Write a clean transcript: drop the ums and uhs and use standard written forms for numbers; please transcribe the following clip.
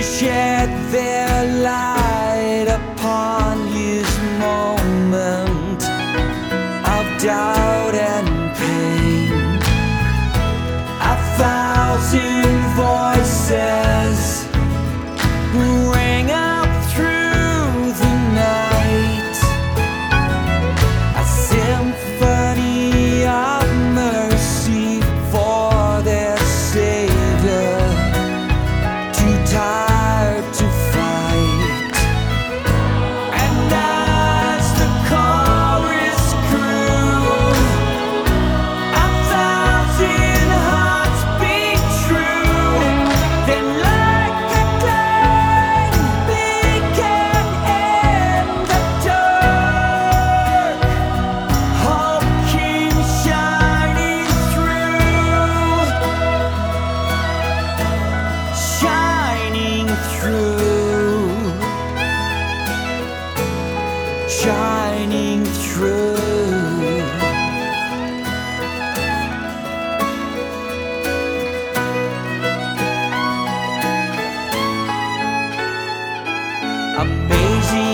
shed their light upon his moment of doubt and pain. A thousand voices rang up through the night, a symphony of mercy for their Savior, too tired to fight. And as the chorus grew, a thousand hearts beat true. Then like a clang began in the dark, hope came shining through, shining through, shining through. Amazing